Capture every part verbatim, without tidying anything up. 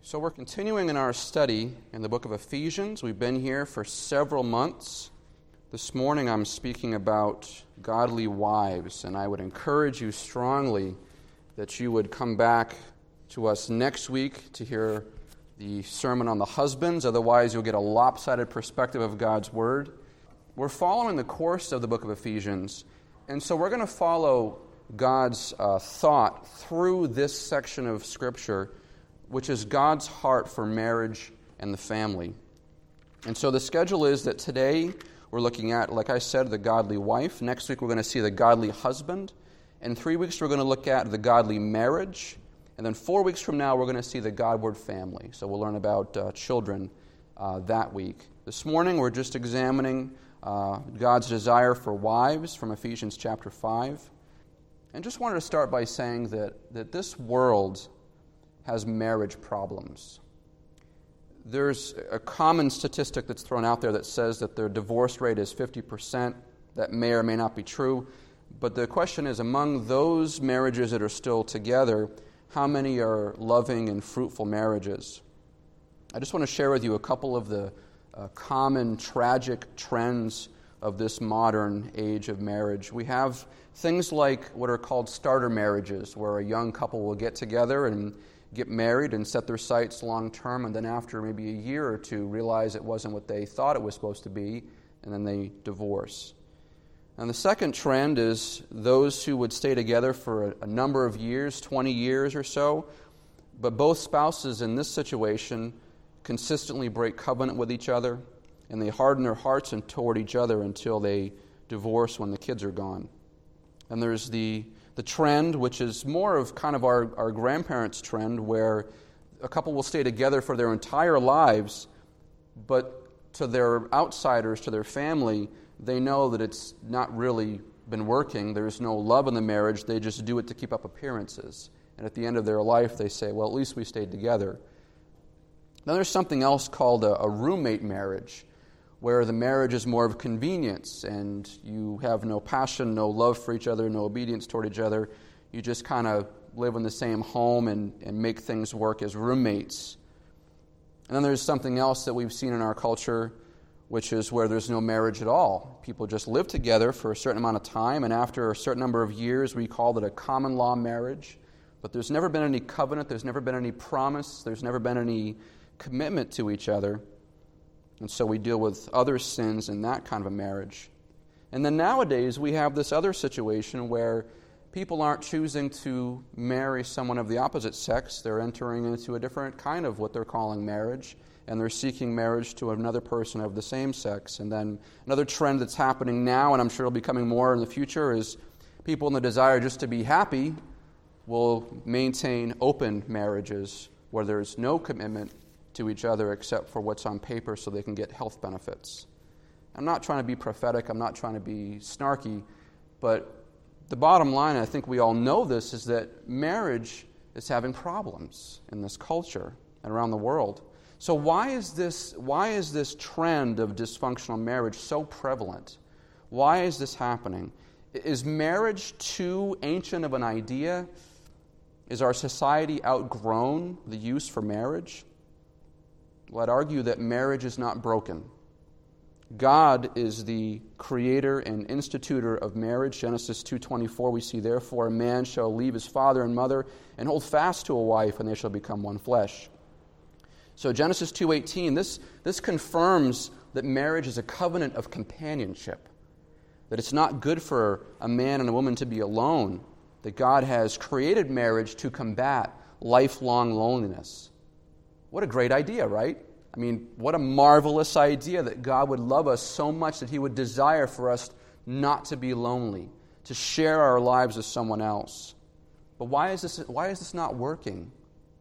So we're continuing in our study in the book of Ephesians. We've been here for several months. This morning I'm speaking about godly wives, and I would encourage you strongly that you would come back to us next week to hear the sermon on the husbands. Otherwise, you'll get a lopsided perspective of God's Word. We're following the course of the book of Ephesians, and so we're going to follow God's uh, thought through this section of Scripture, which is God's heart for marriage and the family. And so the schedule is that today we're looking at, like I said, the godly wife. Next week we're going to see the godly husband. In three weeks we're going to look at the godly marriage. And then four weeks from now we're going to see the Godward family. So we'll learn about uh, children uh, that week. This morning we're just examining uh, God's desire for wives from Ephesians chapter five. And just wanted to start by saying that, that this world has marriage problems. There's a common statistic that's thrown out there that says that their divorce rate is fifty percent. That may or may not be true. But the question is, among those marriages that are still together, how many are loving and fruitful marriages? I just want to share with you a couple of the uh, common tragic trends of this modern age of marriage. We have things like what are called starter marriages, where a young couple will get together and get married and set their sights long term, and then after maybe a year or two realize it wasn't what they thought it was supposed to be, and then they divorce. And the second trend is those who would stay together for a, a number of years, twenty years or so, but both spouses in this situation consistently break covenant with each other, and they harden their hearts and toward each other until they divorce when the kids are gone. And there's the The trend, which is more of kind of our, our grandparents' trend, where a couple will stay together for their entire lives, but to their outsiders, to their family, they know that it's not really been working. There's no love in the marriage. They just do it to keep up appearances. And at the end of their life, they say, well, at least we stayed together. Then there's something else called a, a roommate marriage, where the marriage is more of convenience and you have no passion, no love for each other, no obedience toward each other. You just kind of live in the same home and, and make things work as roommates. And then there's something else that we've seen in our culture, which is where there's no marriage at all. People just live together for a certain amount of time, and after a certain number of years, we call it a common law marriage. But there's never been any covenant, there's never been any promise, there's never been any commitment to each other. And so we deal with other sins in that kind of a marriage. And then nowadays we have this other situation where people aren't choosing to marry someone of the opposite sex. They're entering into a different kind of what they're calling marriage, and they're seeking marriage to another person of the same sex. And then another trend that's happening now, and I'm sure it'll be coming more in the future, is people in the desire just to be happy will maintain open marriages where there's no commitment to each other except for what's on paper so they can get health benefits. I'm not trying to be prophetic, I'm not trying to be snarky, but the bottom line, I think we all know this, is that marriage is having problems in this culture and around the world. So why is this, why is this trend of dysfunctional marriage so prevalent? Why is this happening? Is marriage too ancient of an idea? Is our society outgrown the use for marriage? Well, I'd argue that marriage is not broken. God is the creator and institutor of marriage. Genesis two twenty-four, we see, therefore a man shall leave his father and mother and hold fast to a wife, and they shall become one flesh. So Genesis two eighteen, this, this confirms that marriage is a covenant of companionship, that it's not good for a man and a woman to be alone, that God has created marriage to combat lifelong loneliness. What a great idea, right? I mean, what a marvelous idea that God would love us so much that He would desire for us not to be lonely, to share our lives with someone else. But why is this, why is this not working?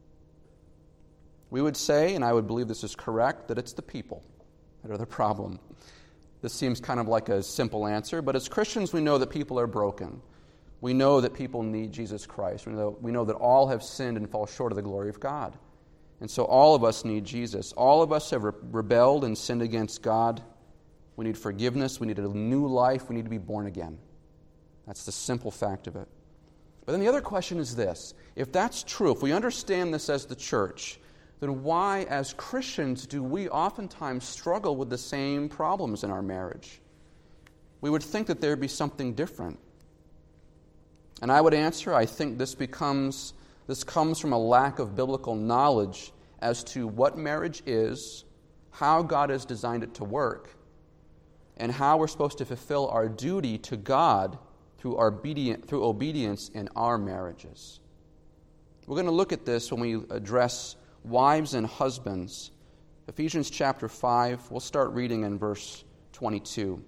We would say, and I would believe this is correct, that it's the people that are the problem. This seems kind of like a simple answer, but as Christians we know that people are broken. We know that people need Jesus Christ. We know, we know that all have sinned and fall short of the glory of God. And so all of us need Jesus. All of us have re- rebelled and sinned against God. We need forgiveness. We need a new life. We need to be born again. That's the simple fact of it. But then the other question is this. If that's true, if we understand this as the church, then why, as Christians, do we oftentimes struggle with the same problems in our marriage? We would think that there would be something different. And I would answer, I think this becomes this comes from a lack of biblical knowledge as to what marriage is, how God has designed it to work, and how we're supposed to fulfill our duty to God through, our obedient, through obedience in our marriages. We're going to look at this when we address wives and husbands. Ephesians chapter five, we'll start reading in verse twenty-two.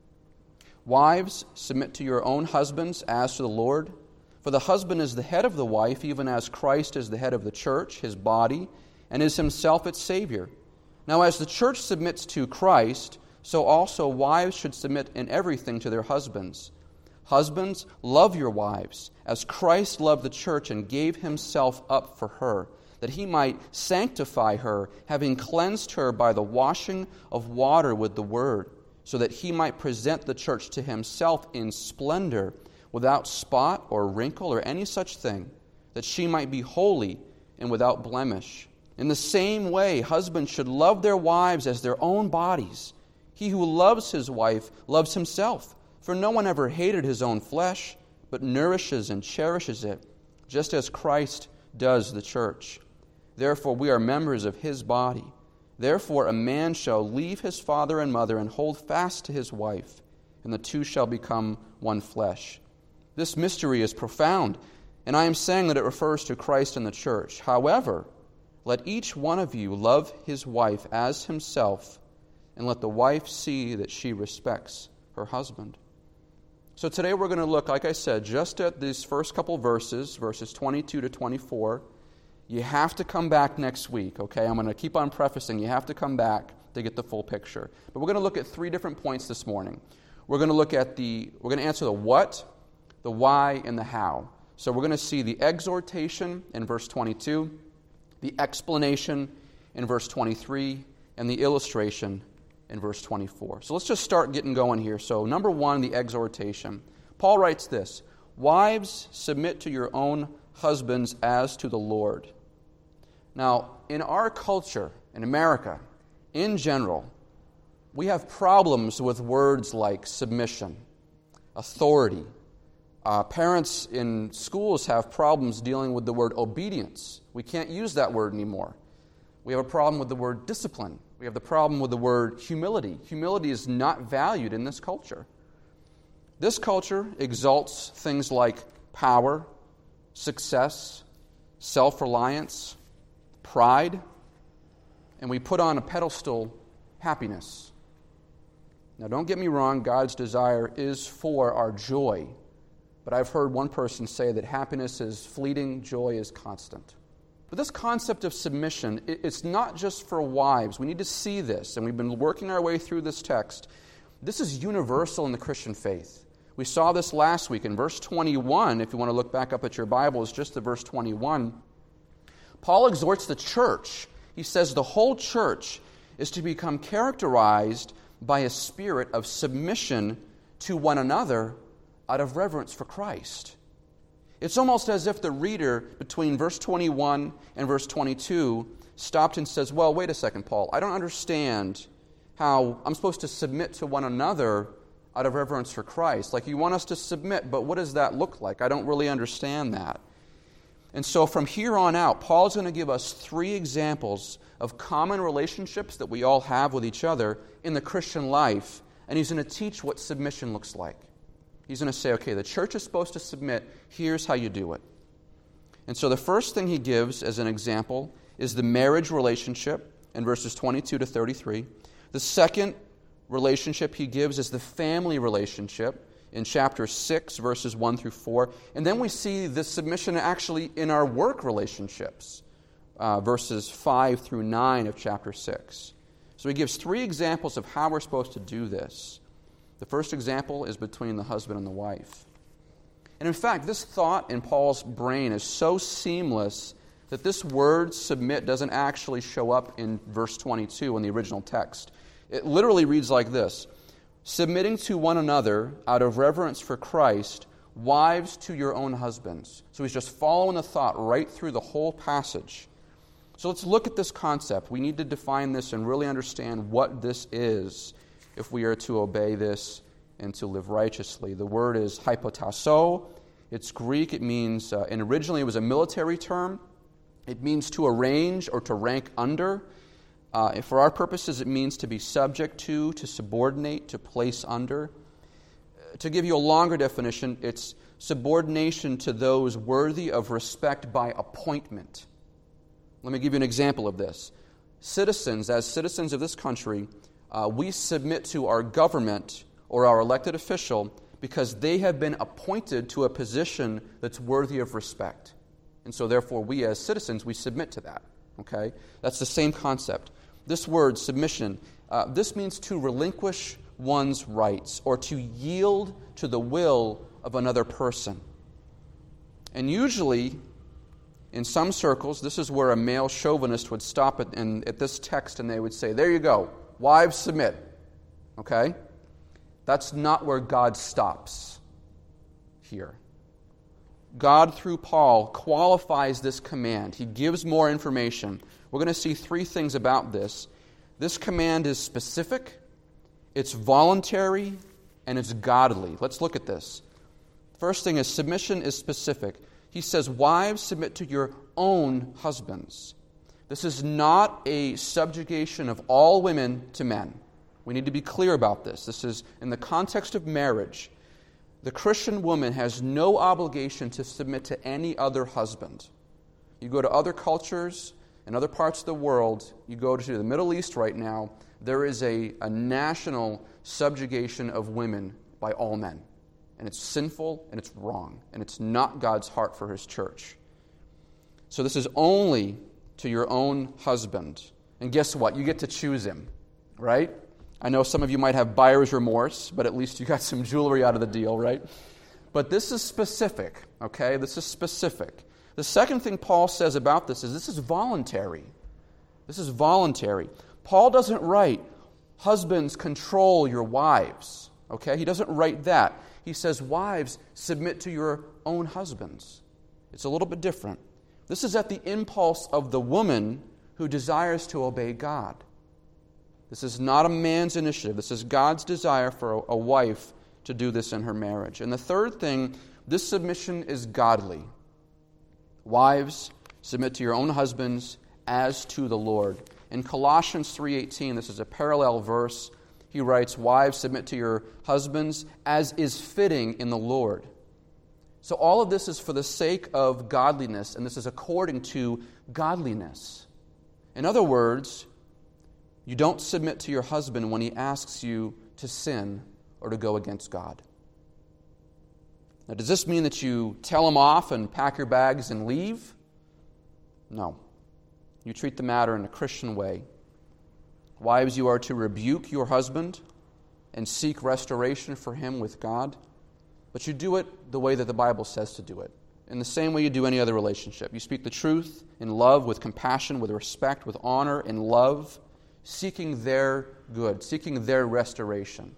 Wives, submit to your own husbands as to the Lord. For the husband is the head of the wife, even as Christ is the head of the church, his body, and is himself its Savior. Now as the church submits to Christ, so also wives should submit in everything to their husbands. Husbands, love your wives, as Christ loved the church and gave himself up for her, that he might sanctify her, having cleansed her by the washing of water with the word, so that he might present the church to himself in splendor, without spot or wrinkle or any such thing, that she might be holy and without blemish. In the same way, husbands should love their wives as their own bodies. He who loves his wife loves himself, for no one ever hated his own flesh, but nourishes and cherishes it, just as Christ does the church. Therefore we are members of his body. Therefore a man shall leave his father and mother and hold fast to his wife, and the two shall become one flesh. This mystery is profound, and I am saying that it refers to Christ and the church. However, let each one of you love his wife as himself, and let the wife see that she respects her husband. So today we're going to look, like I said, just at these first couple verses, verses twenty-two to twenty-four. You have to come back next week, okay? I'm going to keep on prefacing. You have to come back to get the full picture. But we're going to look at three different points this morning. We're going to look at the, we're going to answer the what, the why, and the how. So we're going to see the exhortation in verse twenty-two, the explanation in verse twenty-three, and the illustration in verse twenty-four. So let's just start getting going here. So number one, the exhortation. Paul writes this, wives, submit to your own husbands as to the Lord. Now, in our culture, in America, in general, we have problems with words like submission, authority. Uh, parents in schools have problems dealing with the word obedience. We can't use that word anymore. We have a problem with the word discipline. We have the problem with the word humility. Humility is not valued in this culture. This culture exalts things like power, success, self-reliance, pride, and we put on a pedestal happiness. Now, don't get me wrong, God's desire is for our joy. But I've heard one person say that happiness is fleeting, joy is constant. But this concept of submission, it's not just for wives. We need to see this, and we've been working our way through this text. This is universal in the Christian faith. We saw this last week in verse twenty-one. If you want to look back up at your Bibles, just to verse twenty-one. Paul exhorts the church. He says the whole church is to become characterized by a spirit of submission to one another out of reverence for Christ. It's almost as if the reader between verse twenty-one and verse twenty-two stopped and says, well, wait a second, Paul, I don't understand how I'm supposed to submit to one another out of reverence for Christ. Like, you want us to submit, but what does that look like? I don't really understand that. And so from here on out, Paul's going to give us three examples of common relationships that we all have with each other in the Christian life, and he's going to teach what submission looks like. He's going to say, okay, the church is supposed to submit. Here's how you do it. And so the first thing he gives as an example is the marriage relationship in verses twenty-two to thirty-three. The second relationship he gives is the family relationship in chapter six, verses one through four. And then we see this submission actually in our work relationships, uh, verses five through nine of chapter six. So he gives three examples of how we're supposed to do this. The first example is between the husband and the wife. And in fact, this thought in Paul's brain is so seamless that this word submit doesn't actually show up in verse twenty-two in the original text. It literally reads like this: submitting to one another out of reverence for Christ, wives to your own husbands. So he's just following the thought right through the whole passage. So let's look at this concept. We need to define this and really understand what this is if we are to obey this and to live righteously. The word is hypotasso. It's Greek. It means, uh, and originally it was a military term. It means to arrange or to rank under. Uh, for our purposes, it means to be subject to, to subordinate, to place under. To give you a longer definition, it's subordination to those worthy of respect by appointment. Let me give you an example of this. Citizens, as citizens of this country, uh, we submit to our government or our elected official because they have been appointed to a position that's worthy of respect. And so therefore we as citizens, we submit to that. Okay? That's the same concept. This word, submission, uh, this means to relinquish one's rights or to yield to the will of another person. And usually, in some circles, this is where a male chauvinist would stop at, in, at this text and they would say, there you go, wives submit. Okay? That's not where God stops here. God, through Paul, qualifies this command. He gives more information. We're going to see three things about this. This command is specific, it's voluntary, and it's godly. Let's look at this. First thing is submission is specific. He says, wives, submit to your own husbands. This is not a subjugation of all women to men. We need to be clear about this. This is in the context of marriage. The Christian woman has no obligation to submit to any other husband. You go to other cultures and other parts of the world, you go to the Middle East right now, there is a, a national subjugation of women by all men. And it's sinful, and it's wrong, and it's not God's heart for His church. So this is only to your own husband. And guess what? You get to choose him, right? I know some of you might have buyer's remorse, but at least you got some jewelry out of the deal, right? But this is specific, okay? This is specific. The second thing Paul says about this is this is voluntary. This is voluntary. Paul doesn't write, husbands, control your wives, okay? He doesn't write that. He says, wives, submit to your own husbands. It's a little bit different. This is at the impulse of the woman who desires to obey God. This is not a man's initiative. This is God's desire for a, a wife to do this in her marriage. And the third thing, this submission is godly. Wives, submit to your own husbands as to the Lord. In Colossians three eighteen, this is a parallel verse. He writes, wives, submit to your husbands as is fitting in the Lord. So all of this is for the sake of godliness, and this is according to godliness. In other words, you don't submit to your husband when he asks you to sin or to go against God. Now, does this mean that you tell him off and pack your bags and leave? No. You treat the matter in a Christian way. Wives, you are to rebuke your husband and seek restoration for him with God. But you do it the way that the Bible says to do it. In the same way you do any other relationship. You speak the truth in love, with compassion, with respect, with honor, in love, seeking their good, seeking their restoration.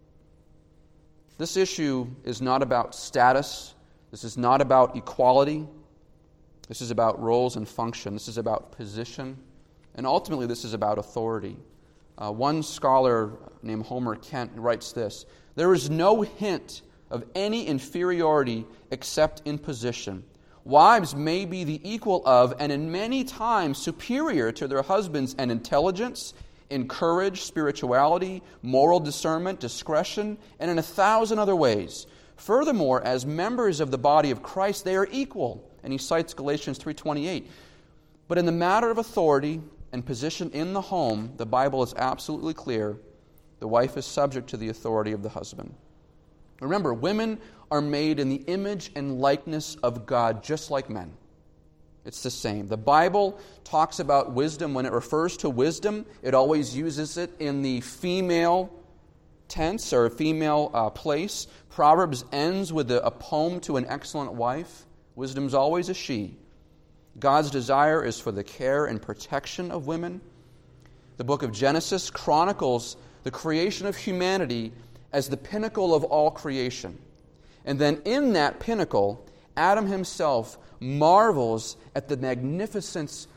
This issue is not about status. This is not about equality. This is about roles and function. This is about position. And ultimately, this is about authority. Uh, one scholar named Homer Kent writes this: there is no hint of any inferiority except in position. Wives may be the equal of, and in many times superior to their husbands in intelligence, in courage, spirituality, moral discernment, discretion, and in a thousand other ways. Furthermore, as members of the body of Christ, they are equal. And he cites Galatians three twenty-eight. But in the matter of authority and position in the home, the Bible is absolutely clear. The wife is subject to the authority of the husband. Remember, women are made in the image and likeness of God, just like men. It's the same. The Bible talks about wisdom. When it refers to wisdom, it always uses it in the female tense or female uh, place. Proverbs ends with a, a poem to an excellent wife. Wisdom's always a she. God's desire is for the care and protection of women. The book of Genesis chronicles the creation of humanity as the pinnacle of all creation. And then in that pinnacle, Adam himself marvels at the magnificence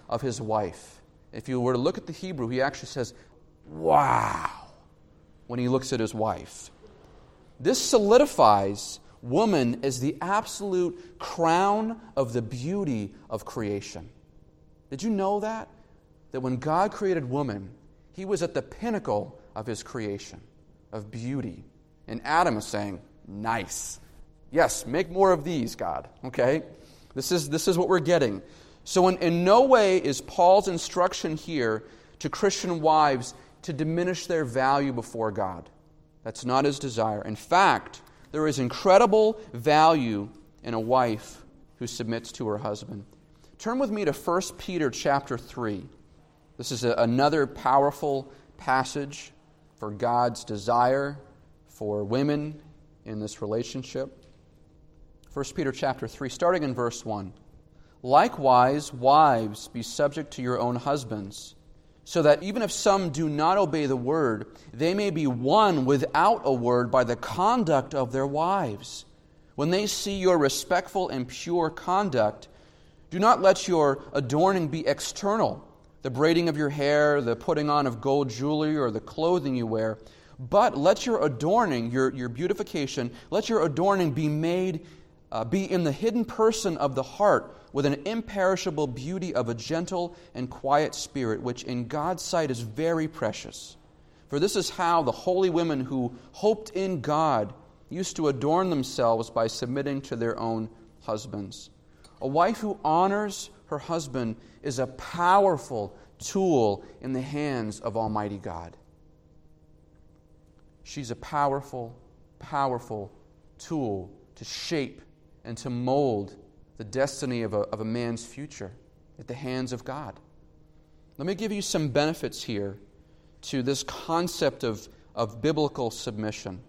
of his wife. If you were to look at the Hebrew, he actually says, wow, when he looks at his wife. This solidifies woman as the absolute crown of the beauty of creation. Did you know that? That when God created woman, he was at the pinnacle of his creation, of beauty. And Adam is saying, nice. Yes, make more of these, God. Okay? This is, this is what we're getting. So in, in no way is Paul's instruction here to Christian wives to diminish their value before God. That's not his desire. In fact, there is incredible value in a wife who submits to her husband. Turn with me to First Peter chapter three. This is a, another powerful passage for God's desire for women in this relationship. First Peter chapter three, starting in verse one. Likewise, wives, be subject to your own husbands, so that even if some do not obey the word, they may be won without a word by the conduct of their wives. When they see your respectful and pure conduct, do not let your adorning be external, the braiding of your hair, the putting on of gold jewelry, or the clothing you wear, but let your adorning, your, your beautification, let your adorning be made, uh, be in the hidden person of the heart, with an imperishable beauty of a gentle and quiet spirit, which in God's sight is very precious. For this is how the holy women who hoped in God used to adorn themselves by submitting to their own husbands. A wife who honors her husband is a powerful tool in the hands of Almighty God. She's a powerful, powerful tool to shape and to mold the destiny of a, of a man's future at the hands of God. Let me give you some benefits here to this concept of, of biblical submission.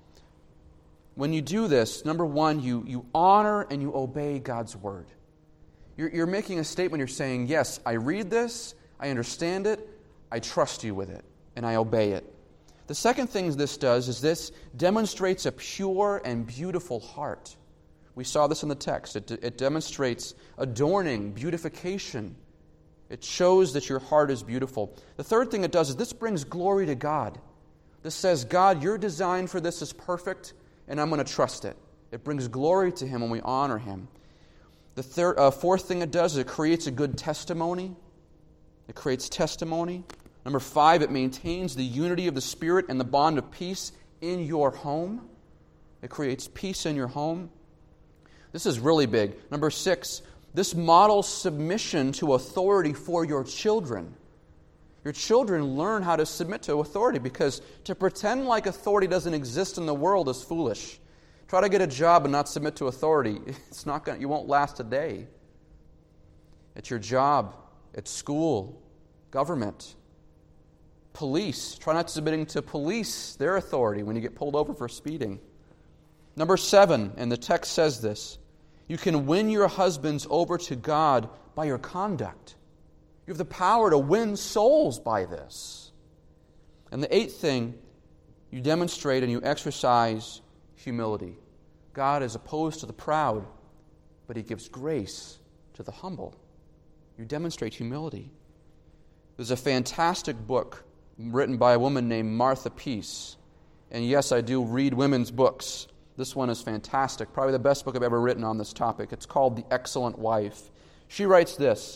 When you do this, number one, you, you honor and you obey God's word. You're, you're making a statement. You're saying, yes, I read this, I understand it, I trust you with it, and I obey it. The second thing this does is this demonstrates a pure and beautiful heart. We saw this in the text. It, it demonstrates adorning, beautification. It shows that your heart is beautiful. The third thing it does is this brings glory to God. This says, God, your design for this is perfect, and I'm going to trust it. It brings glory to Him when we honor Him. The third, uh, fourth thing it does is it creates a good testimony. It creates testimony. Number five, it maintains the unity of the Spirit and the bond of peace in your home. It creates peace in your home. This is really big. Number six, this models submission to authority for your children. Your children learn how to submit to authority, because to pretend like authority doesn't exist in the world is foolish. Try to get a job and not submit to authority. It's not going. You won't last a day. At your job, at school, government, police. Try not submitting to police, their authority, when you get pulled over for speeding. Number seven, and the text says this, you can win your husbands over to God by your conduct. You have the power to win souls by this. And the eighth thing, you demonstrate and you exercise humility. God is opposed to the proud, but He gives grace to the humble. You demonstrate humility. There's a fantastic book written by a woman named Martha Peace. And yes, I do read women's books. This one is fantastic, probably the best book I've ever written on this topic. It's called The Excellent Wife. She writes this,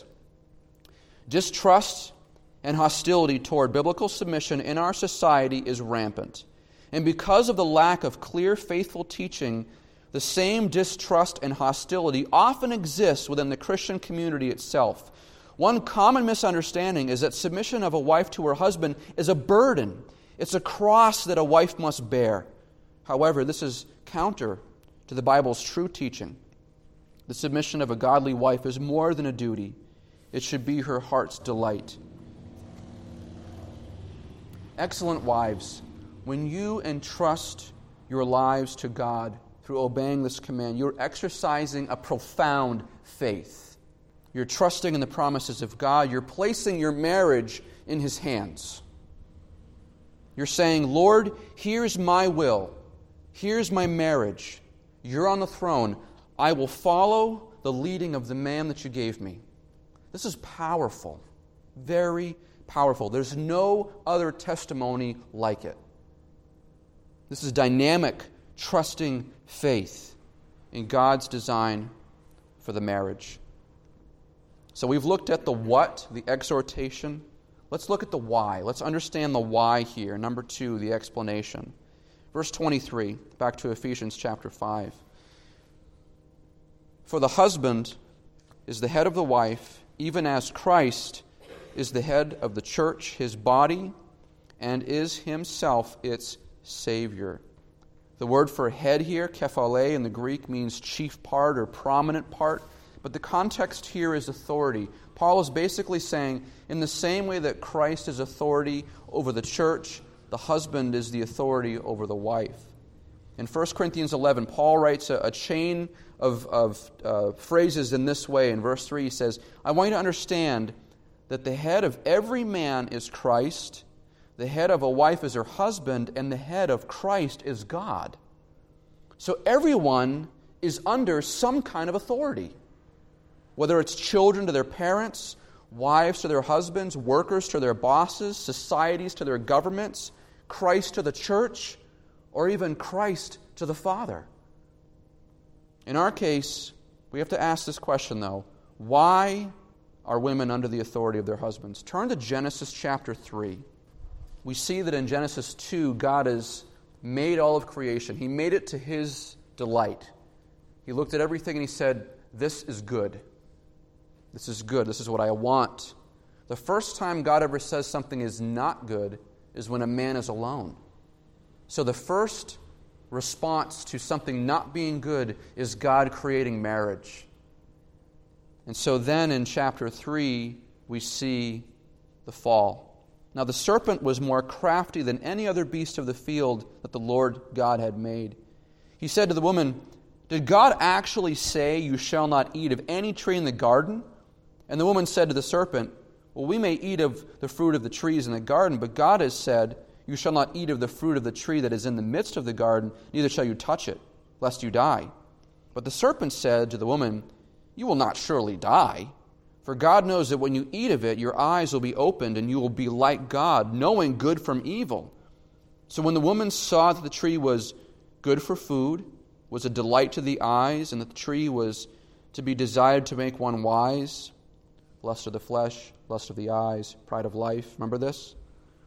distrust and hostility toward biblical submission in our society is rampant. And because of the lack of clear, faithful teaching, the same distrust and hostility often exists within the Christian community itself. One common misunderstanding is that submission of a wife to her husband is a burden. It's a cross that a wife must bear. However, this is counter to the Bible's true teaching. The submission of a godly wife is more than a duty. It should be her heart's delight. Excellent wives, when you entrust your lives to God through obeying this command, you're exercising a profound faith. You're trusting in the promises of God. You're placing your marriage in His hands. You're saying, Lord, here's my will. Here's my marriage. You're on the throne. I will follow the leading of the man that you gave me. This is powerful, very powerful. There's no other testimony like it. This is dynamic, trusting faith in God's design for the marriage. So we've looked at the what, the exhortation. Let's look at the why. Let's understand the why here. Number two, the explanation. Verse twenty-three, back to Ephesians chapter five. For the husband is the head of the wife, even as Christ is the head of the church, his body, and is himself its Savior. The word for head here, kephale, in the Greek means chief part or prominent part, but the context here is authority. Paul is basically saying, in the same way that Christ is authority over the church, the husband is the authority over the wife. In First Corinthians eleven, Paul writes a, a chain of, of uh, phrases in this way. In verse three, he says, I want you to understand that the head of every man is Christ, the head of a wife is her husband, and the head of Christ is God. So everyone is under some kind of authority. Whether it's children to their parents, wives to their husbands, workers to their bosses, societies to their governments, Christ to the church, or even Christ to the Father. In our case, we have to ask this question, though. Why are women under the authority of their husbands? Turn to Genesis chapter three. We see that in Genesis two, God has made all of creation. He made it to His delight. He looked at everything and He said, this is good. This is good. This is what I want. The first time God ever says something is not good is when a man is alone. So the first response to something not being good is God creating marriage. And so then in chapter three, we see the fall. Now the serpent was more crafty than any other beast of the field that the Lord God had made. He said to the woman, did God actually say you shall not eat of any tree in the garden? And the woman said to the serpent, well, we may eat of the fruit of the trees in the garden, but God has said, you shall not eat of the fruit of the tree that is in the midst of the garden, neither shall you touch it, lest you die. But the serpent said to the woman, you will not surely die, for God knows that when you eat of it, your eyes will be opened, and you will be like God, knowing good from evil. So when the woman saw that the tree was good for food, was a delight to the eyes, and that the tree was to be desired to make one wise, lust of the flesh, lust of the eyes, pride of life, remember this?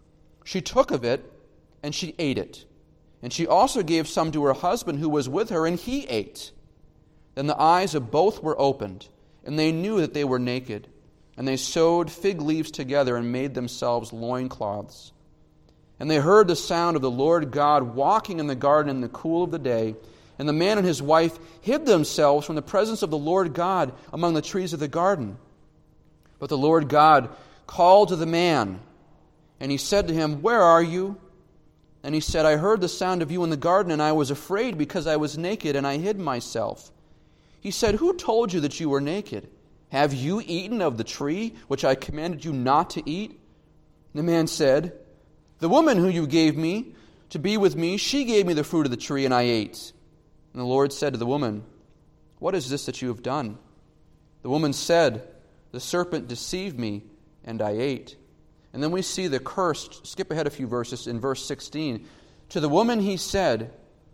She took of it, and she ate it. And she also gave some to her husband who was with her, and he ate. Then the eyes of both were opened, and they knew that they were naked. And they sewed fig leaves together and made themselves loincloths. And they heard the sound of the Lord God walking in the garden in the cool of the day. And the man and his wife hid themselves from the presence of the Lord God among the trees of the garden. But the Lord God called to the man, and He said to him, where are you? And he said, I heard the sound of you in the garden, and I was afraid because I was naked, and I hid myself. He said, who told you that you were naked? Have you eaten of the tree which I commanded you not to eat? The man said, the woman who you gave me to be with me, she gave me the fruit of the tree, and I ate. And the Lord said to the woman, what is this that you have done? The woman said, the serpent deceived me, and I ate. And then we see the curse, skip ahead a few verses, in verse sixteen. To the woman he said,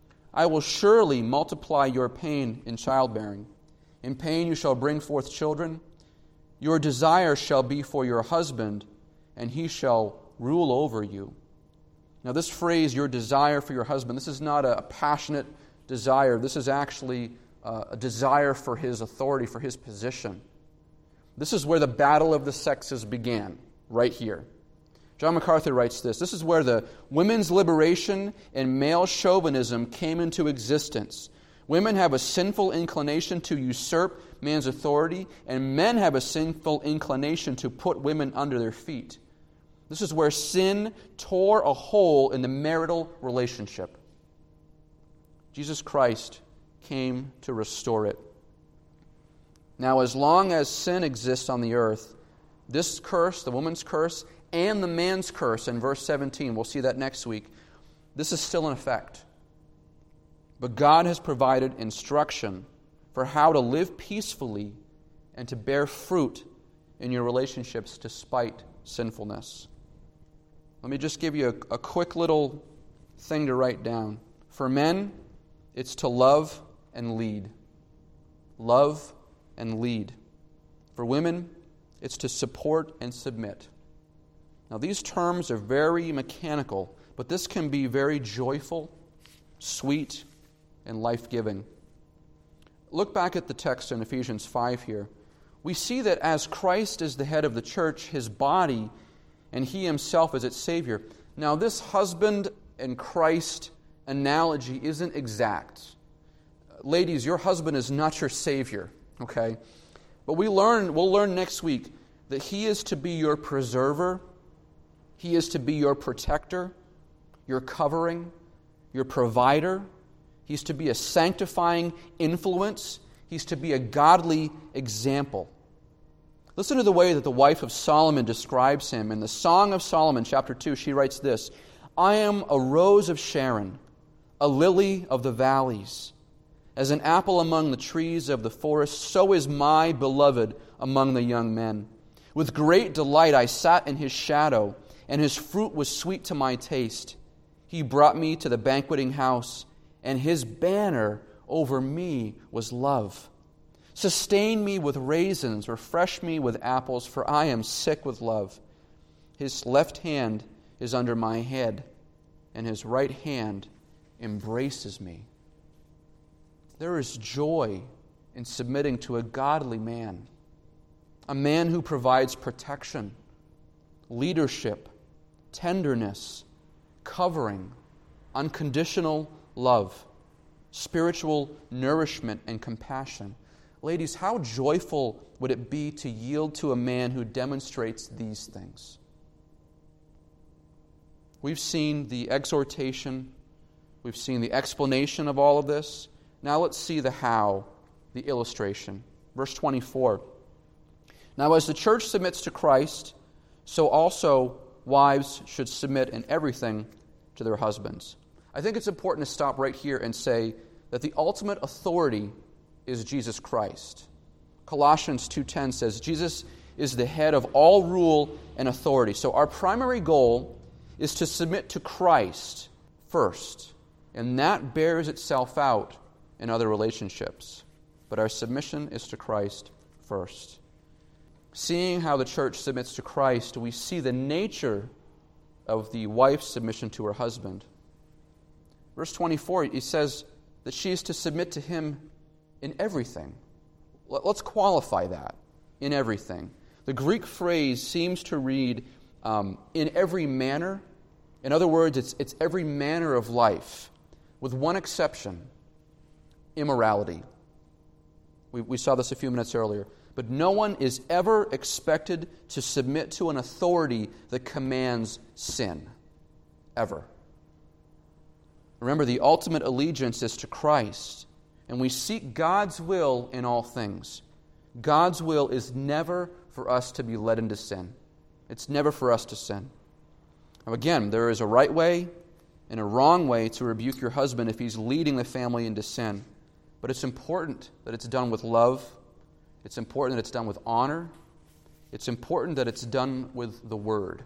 I will surely multiply your pain in childbearing. In pain you shall bring forth children. Your desire shall be for your husband, and he shall rule over you. Now this phrase, your desire for your husband, this is not a passionate desire. This is actually a desire for his authority, for his position. This is where the battle of the sexes began, right here. John MacArthur writes this, this is where the women's liberation and male chauvinism came into existence. Women have a sinful inclination to usurp man's authority, and men have a sinful inclination to put women under their feet. This is where sin tore a hole in the marital relationship. Jesus Christ came to restore it. Now, as long as sin exists on the earth, this curse, the woman's curse, and the man's curse in verse seventeen, we'll see that next week, this is still in effect. But God has provided instruction for how to live peacefully and to bear fruit in your relationships despite sinfulness. Let me just give you a, a quick little thing to write down. For men, it's to love and lead. Love and lead. For women, it's to support and submit. Now, these terms are very mechanical, but this can be very joyful, sweet, and life-giving. Look back at the text in Ephesians five here. We see that as Christ is the head of the church, his body, and he himself is its Savior. Now, this husband and Christ analogy isn't exact. Ladies, your husband is not your Savior, okay? But we learn, we'll learn next week that he is to be your preserver, he is to be your protector, your covering, your provider. He's to be a sanctifying influence. He's to be a godly example. Listen to the way that the wife of Solomon describes him. In the Song of Solomon, chapter two, she writes this, I am a rose of Sharon, a lily of the valleys. As an apple among the trees of the forest, so is my beloved among the young men. With great delight I sat in his shadow, and his fruit was sweet to my taste. He brought me to the banqueting house, and his banner over me was love. Sustain me with raisins, refresh me with apples, for I am sick with love. His left hand is under my head, and his right hand embraces me. There is joy in submitting to a godly man, a man who provides protection, leadership, tenderness, covering, unconditional love, spiritual nourishment, and compassion. Ladies, how joyful would it be to yield to a man who demonstrates these things? We've seen the exhortation, we've seen the explanation of all of this. Now let's see the how, the illustration. Verse twenty-four. Now as the church submits to Christ, so also wives should submit in everything to their husbands. I think it's important to stop right here and say that the ultimate authority is Jesus Christ. Colossians two ten says Jesus is the head of all rule and authority. So our primary goal is to submit to Christ first, and that bears itself out in other relationships. But our submission is to Christ first. Seeing how the church submits to Christ, we see the nature of the wife's submission to her husband. Verse twenty-four, he says that she is to submit to him in everything. Let's qualify that, in everything. The Greek phrase seems to read, um, in every manner. In other words, it's, it's every manner of life, with one exception, immorality. We, we saw this a few minutes earlier. But no one is ever expected to submit to an authority that commands sin. Ever. Remember, the ultimate allegiance is to Christ, and we seek God's will in all things. God's will is never for us to be led into sin. It's never for us to sin. Now again, there is a right way and a wrong way to rebuke your husband if he's leading the family into sin. But it's important that it's done with love. It's important that it's done with honor. It's important that it's done with the Word.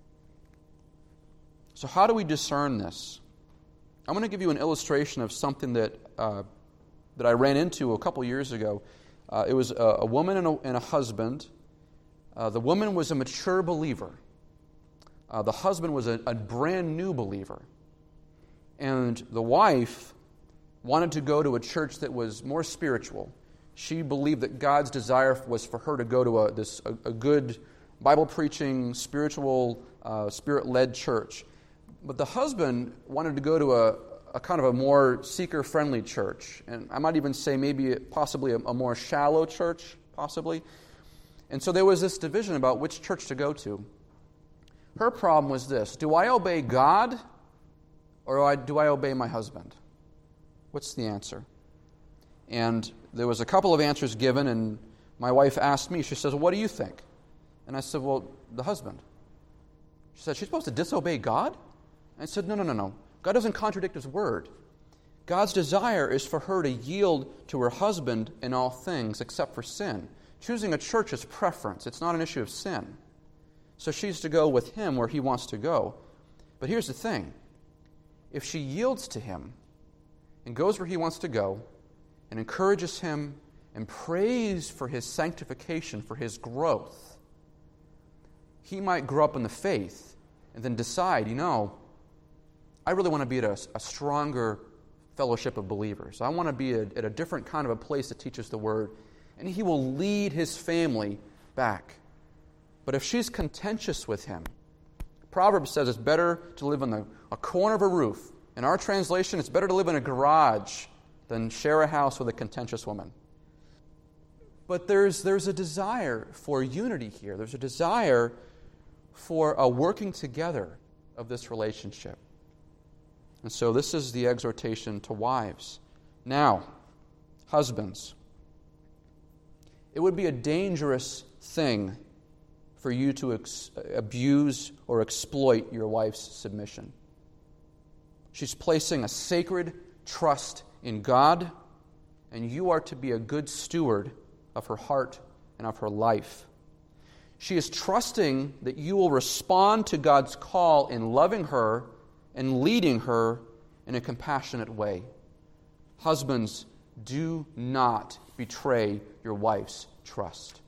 So how do we discern this? I'm going to give you an illustration of something that uh, that I ran into a couple years ago. Uh, it was a, a woman and a, and a husband. Uh, the woman was a mature believer. Uh, the husband was a, a brand new believer. And the wife wanted to go to a church that was more spiritual. She believed that God's desire was for her to go to a, this, a, a good Bible-preaching, spiritual, uh, spirit-led church. But the husband wanted to go to a, a kind of a more seeker-friendly church. And I might even say maybe possibly a, a more shallow church, possibly. And so there was this division about which church to go to. Her problem was this: do I obey God or do I obey my husband? What's the answer? And there was a couple of answers given, and my wife asked me, she says, well, what do you think? And I said, well, the husband. She said, she's supposed to disobey God? And I said, no, no, no, no. God doesn't contradict His Word. God's desire is for her to yield to her husband in all things except for sin. Choosing a church is preference. It's not an issue of sin. So she's to go with him where he wants to go. But here's the thing. If she yields to him and goes where he wants to go and encourages him and prays for his sanctification, for his growth, he might grow up in the faith and then decide, you know, I really want to be at a, a stronger fellowship of believers. I want to be a, at a different kind of a place that teaches the Word. And he will lead his family back. But if she's contentious with him, Proverbs says it's better to live on the, a corner of a roof. In our translation, it's better to live in a garage than share a house with a contentious woman. But there's, there's a desire for unity here. There's a desire for a working together of this relationship. And so this is the exhortation to wives. Now, husbands, it would be a dangerous thing for you to ex- abuse or exploit your wife's submission. She's placing a sacred trust in God, and you are to be a good steward of her heart and of her life. She is trusting that you will respond to God's call in loving her and leading her in a compassionate way. Husbands, do not betray your wife's trust.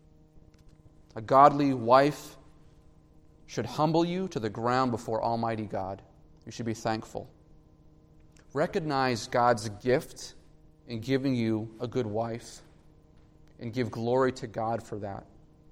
A godly wife should humble you to the ground before Almighty God. You should be thankful. Recognize God's gift in giving you a good wife and give glory to God for that.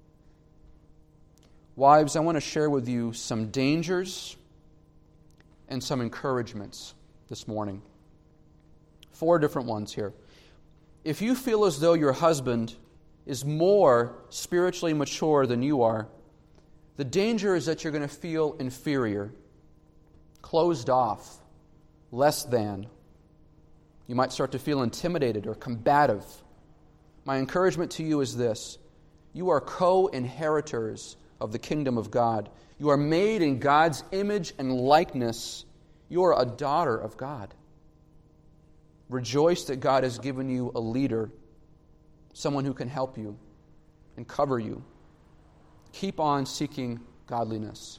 Wives, I want to share with you some dangers and some encouragements this morning. Four different ones here. If you feel as though your husband is more spiritually mature than you are, the danger is that you're going to feel inferior, closed off, less than. You might start to feel intimidated or combative. My encouragement to you is this: you are co-inheritors of the kingdom of God. You are made in God's image and likeness. You are a daughter of God. Rejoice that God has given you a leader, someone who can help you and cover you. Keep on seeking godliness.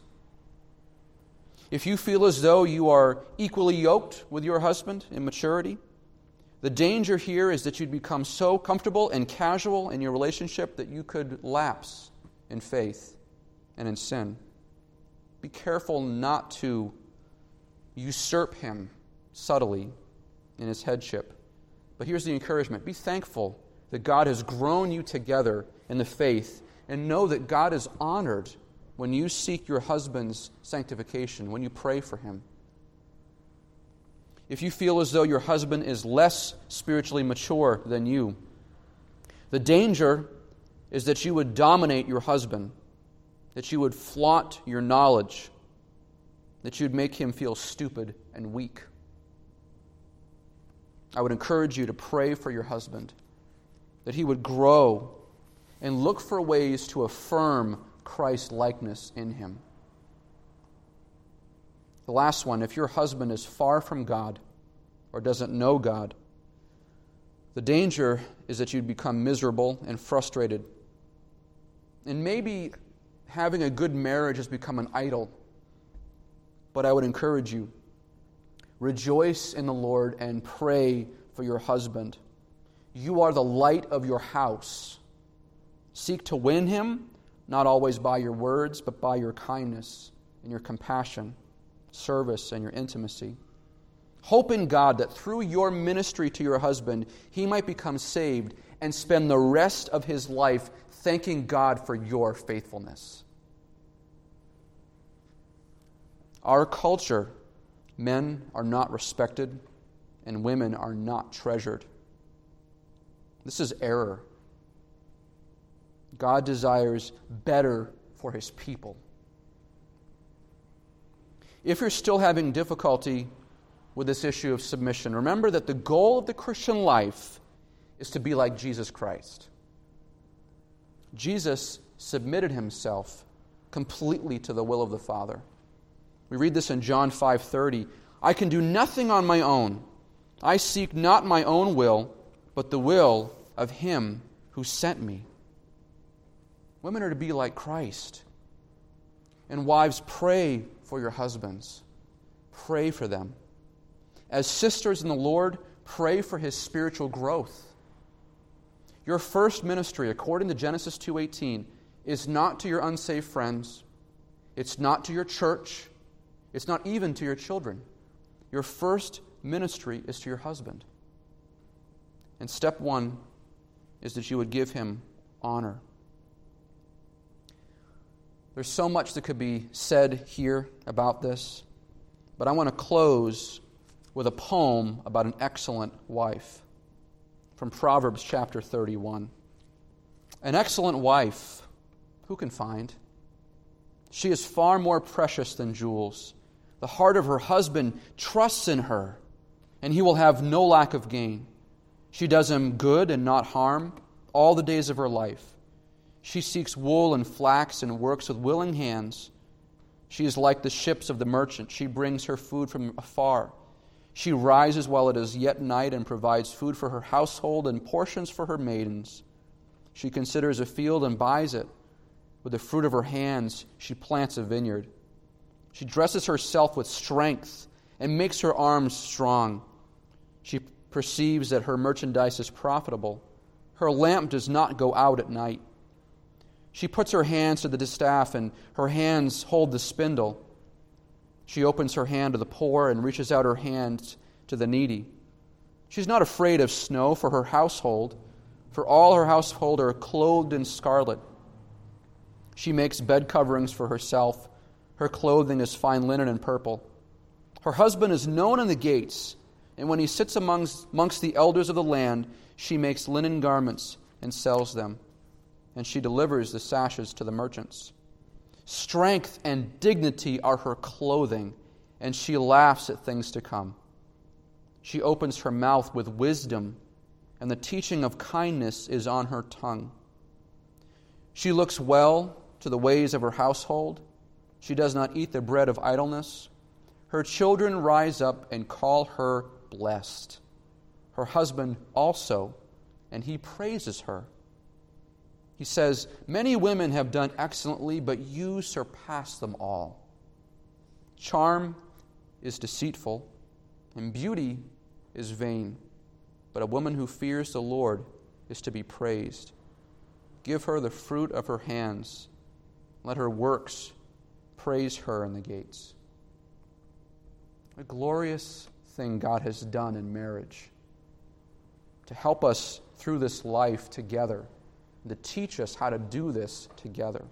If you feel as though you are equally yoked with your husband in maturity, the danger here is that you'd become so comfortable and casual in your relationship that you could lapse in faith and in sin. Be careful not to usurp him subtly in his headship. But here's the encouragement. Be thankful that God has grown you together in the faith, and know that God is honored when you seek your husband's sanctification, when you pray for him. If you feel as though your husband is less spiritually mature than you, the danger is that you would dominate your husband, that you would flaunt your knowledge, that you'd make him feel stupid and weak. I would encourage you to pray for your husband, that he would grow and look for ways to affirm Christ's likeness in him. The last one, if your husband is far from God or doesn't know God, the danger is that you'd become miserable and frustrated. And maybe having a good marriage has become an idol. But I would encourage you, rejoice in the Lord and pray for your husband. You are the light of your house. Seek to win him, not always by your words, but by your kindness and your compassion, service and your intimacy. Hope in God that through your ministry to your husband, he might become saved and spend the rest of his life thanking God for your faithfulness. Our culture, men are not respected and women are not treasured. This is error. God desires better for his people. If you're still having difficulty with this issue of submission, remember that the goal of the Christian life is to be like Jesus Christ. Jesus submitted himself completely to the will of the Father. We read this in John five thirty. I can do nothing on my own. I seek not my own will, but the will of him who sent me. Women are to be like Christ. And wives, pray for your husbands. Pray for them. As sisters in the Lord, pray for his spiritual growth. Your first ministry, according to Genesis two eighteen, is not to your unsaved friends. It's not to your church. It's not even to your children. Your first ministry is to your husband. And step one is that you would give him honor. There's so much that could be said here about this, but I want to close with a poem about an excellent wife from Proverbs chapter thirty-one. An excellent wife, who can find? She is far more precious than jewels. The heart of her husband trusts in her, and he will have no lack of gain. She does him good and not harm all the days of her life. She seeks wool and flax and works with willing hands. She is like the ships of the merchant. She brings her food from afar. She rises while it is yet night and provides food for her household and portions for her maidens. She considers a field and buys it. With the fruit of her hands, she plants a vineyard. She dresses herself with strength and makes her arms strong. She perceives that her merchandise is profitable. Her lamp does not go out at night. She puts her hands to the distaff, and her hands hold the spindle. She opens her hand to the poor and reaches out her hand to the needy. She's not afraid of snow for her household, for all her household are clothed in scarlet. She makes bed coverings for herself. Her clothing is fine linen and purple. Her husband is known in the gates, and when he sits amongst, amongst the elders of the land, she makes linen garments and sells them, and she delivers the sashes to the merchants. Strength and dignity are her clothing, and she laughs at things to come. She opens her mouth with wisdom, and the teaching of kindness is on her tongue. She looks well to the ways of her household. She does not eat the bread of idleness. Her children rise up and call her blessed. Her husband also, and he praises her. He says, "Many women have done excellently, but you surpass them all." Charm is deceitful, and beauty is vain, but a woman who fears the Lord is to be praised. Give her the fruit of her hands. Let her works praise her in the gates. A glorious thing God has done in marriage to help us through this life together, to teach us how to do this together.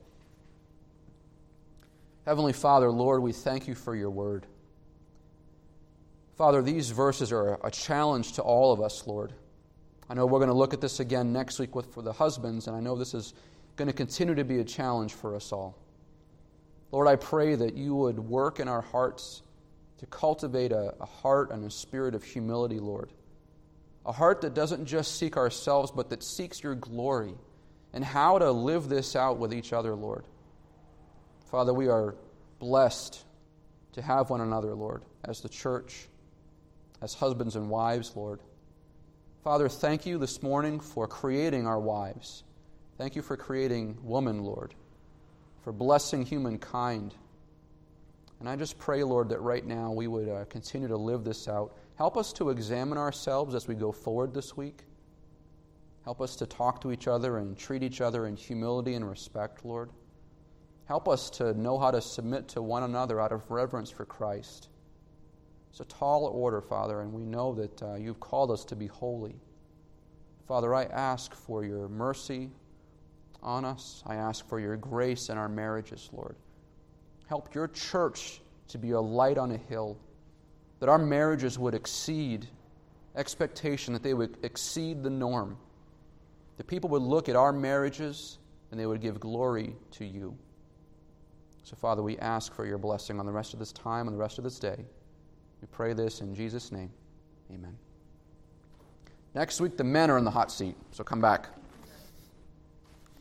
Heavenly Father, Lord, we thank you for your word. Father, these verses are a challenge to all of us, Lord. I know we're going to look at this again next week with, for the husbands, and I know this is going to continue to be a challenge for us all. Lord, I pray that you would work in our hearts to cultivate a, a heart and a spirit of humility, Lord. A heart that doesn't just seek ourselves, but that seeks your glory and how to live this out with each other, Lord. Father, we are blessed to have one another, Lord, as the church, as husbands and wives, Lord. Father, thank you this morning for creating our wives. Thank you for creating woman, Lord, for blessing humankind. And I just pray, Lord, that right now we would uh, continue to live this out. Help us to examine ourselves as we go forward this week. Help us to talk to each other and treat each other in humility and respect, Lord. Help us to know how to submit to one another out of reverence for Christ. It's a tall order, Father, and we know that uh, you've called us to be holy. Father, I ask for your mercy on us. I ask for your grace in our marriages, Lord. Help your church to be a light on a hill, that our marriages would exceed expectation, that they would exceed the norm, that people would look at our marriages and they would give glory to you. So, Father, we ask for your blessing on the rest of this time and the rest of this day. We pray this in Jesus' name. Amen. Next week, the men are in the hot seat, so come back.